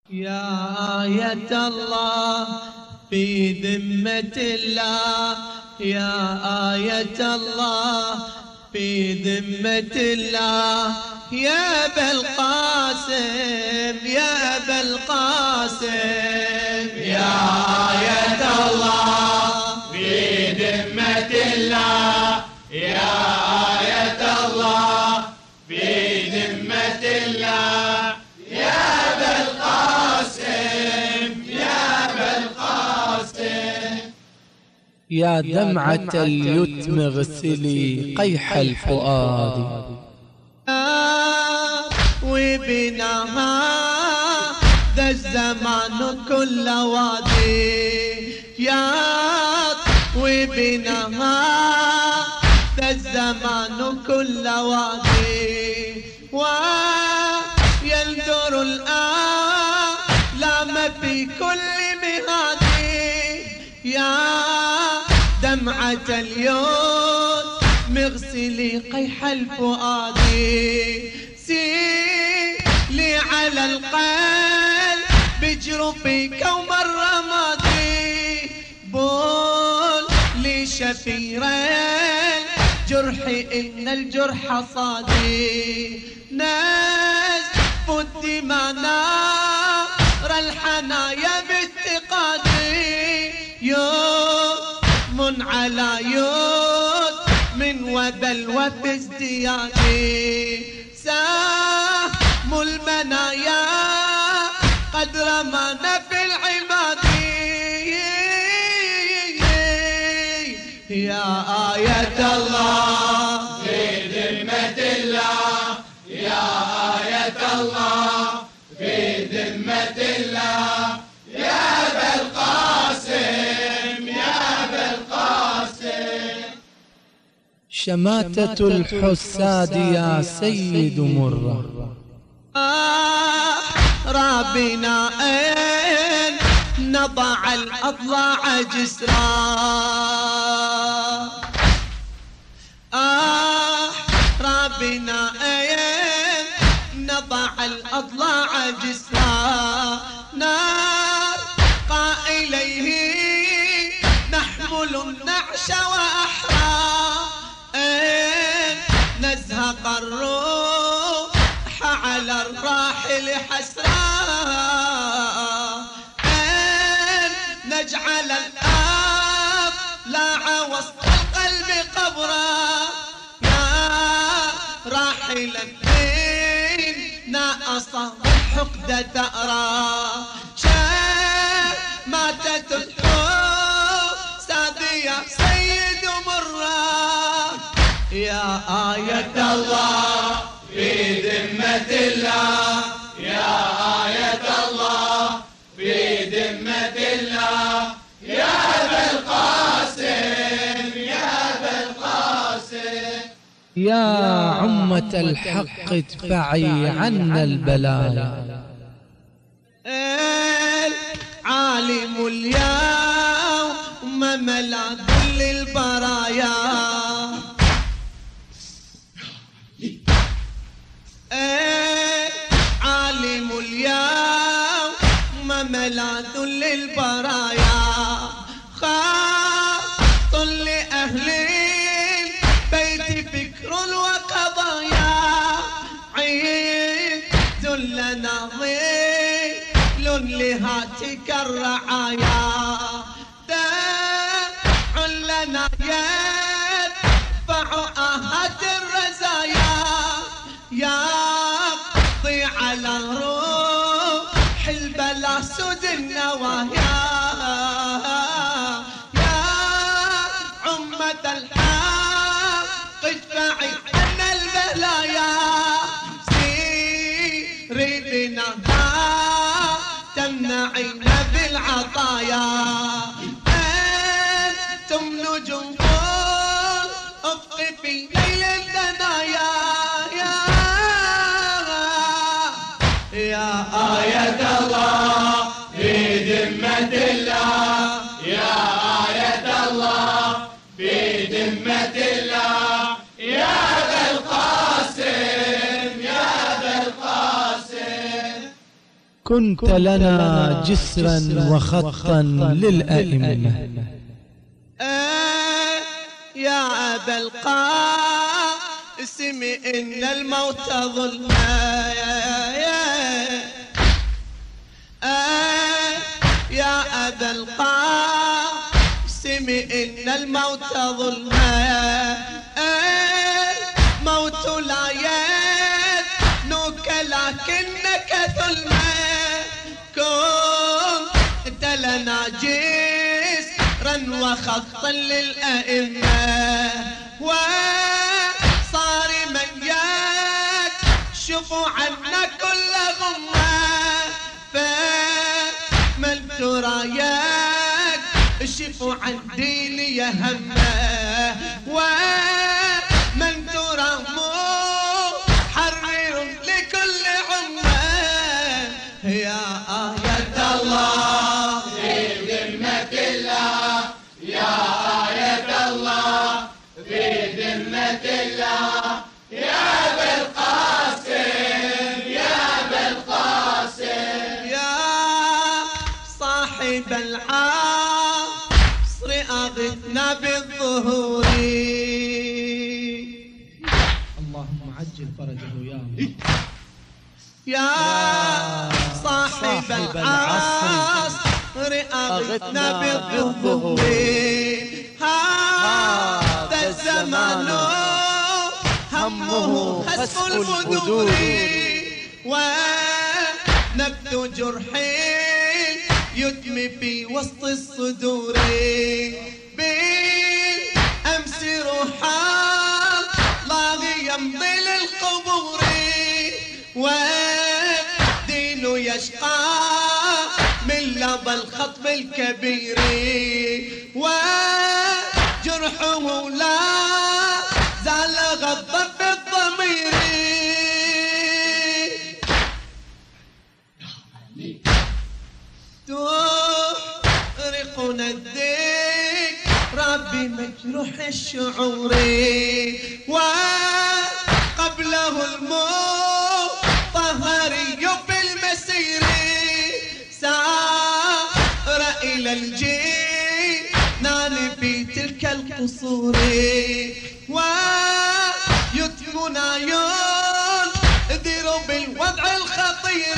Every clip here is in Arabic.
يا آية الله في ذمة الله، يا آية الله في ذمة الله، يا أبا القاسم يا أبا القاسم، يا آية الله في ذمة الله، يا آية الله في ذمة الله، يا أبا القاسم يا أبا القاسم. يا دمعة اليتم اغسلي قيح الفؤاد، وبناها ذا الزمان كل وادي، يا وبناها ذا الزمان كل وادي، وينثر الآلام في كل مهادي، يا دمعة اليوم مغسلي قيح الفؤاد، سيلي على القلب بجرفي كوم الرمادي، بول لي شفيرين جرحي إن الجرح صادي، نزف الدماء نار الحنايا باتقادي، يوم على يوم من وبلوى في ازديادي، سهم المنايا قد رمانا في العماد، يا آية الله في ذمة الله، يا آية الله في ذمة الله، يا أبا القاسم يا أبا القاسم. شماتة الحساد يا سيد مرة، ربنا أين نضع الأضلاع جسرا، ربنا أين نضع الأضلاع جسرا، نرقى إليه نحمل النعش وأحرى، أين نزهق الروح على الراحل حسرا، أن نجعل الأضلاع وسط القلب قبرا، يا راحلا فينا أصاب الحقد تأرى، شماتة الحساد يا سيد مرة، يا آية الله في ذمة الله، يا آية الله في ذمة الله، يا أبا القاسم يا أبا القاسم. يا عمة الحق ادفعي عنا البلايا، العالم اليوم ملاذ للبرايا، عالم اليوم ملاذ للبرايا، خاط لأهل البيت فكر وقضايا، عيد لنا ظل لهاتك الرعايا، داع لنا يدفع آهات الرزايا، يقضي على روح البلا سود النوايا، يا عمة الحق ادفعي عنا البلايا، سيري بنا تمنعينا بالعطايا، أنتم نجوم الأفق في ليل الدنايا، يا آية الله في ذمة الله، يا آية الله في ذمة الله، يا أبا القاسم يا أبا القاسم. كنت لنا جسرا وخطا للأئمة. يا أبا القاسم إن الموت ظلما، يا أبا القاسم إن الموت ظلما، موت لا يدنوك لكنك ظلما، كنت لنا جسرا وخطا للأئمة، وصار من يكشف عنا كل غمة، فمن ترى يكشف عن ديني همه، ومن ترى محرر لكل عمة، يا آية الله في ذمة الله، يا آية الله في ذمة الله، يا أبا القاسم، يا أبا القاسم، يا صاحب العصر أغثنا بالظهور، اللهم عجل فرجه يا رب. يا صاحب العصر أغثنا بالظهور، هذا الزمان همه خسف البذور، ونبت جرح يتم في وسط الصدور، بالأمس روحا الله يمضي للقبور، والدين يشقى من لظى الخطب الكبير، وجرحه لا زال غضا بالضمير، تحرقنا الذكرى بمجروح الشعور، وقبله المطهري بالمسير، سار إلى الجنان في تلك القصور، ويتمنا ينذر بالوضع الخطير،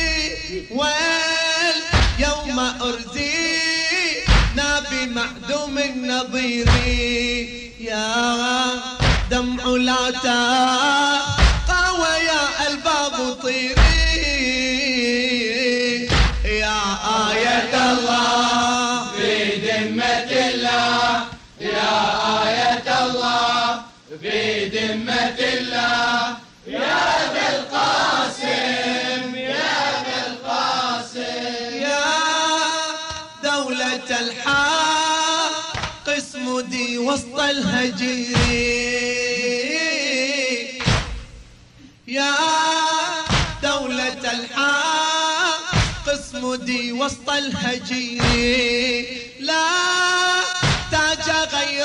واليوم أرزينا بمعدوم النظير، يا دمع لا تقى ويا الباب طيري، يا آية الله في ذمة الله، يا آية الله في ذمة الله، يا أبا القاسم، يا أبا القاسم، يا دولة الحق اسمدي وسط الهجير، يا دولة الحق اسمدي وسط الهجير، لا تاج غير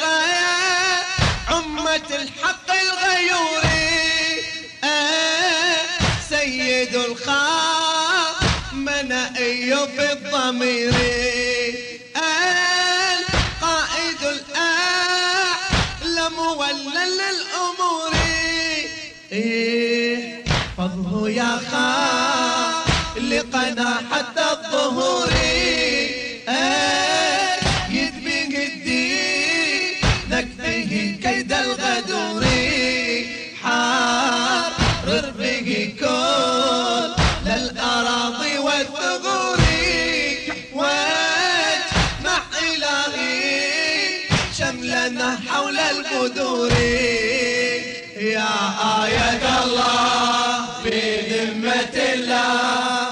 عمة الحق الغيور، سيد الخاء منائي بالضمير، القائد الأعلم ولى للأمور، فضه يا خالقنا حتى الظهور، يدبق الدين نكفيه كيد الغدور، حرر به كل الأراضي والثغور، واجمع إلهي شملنا حول البذور، يا آية الله في ذمة الله،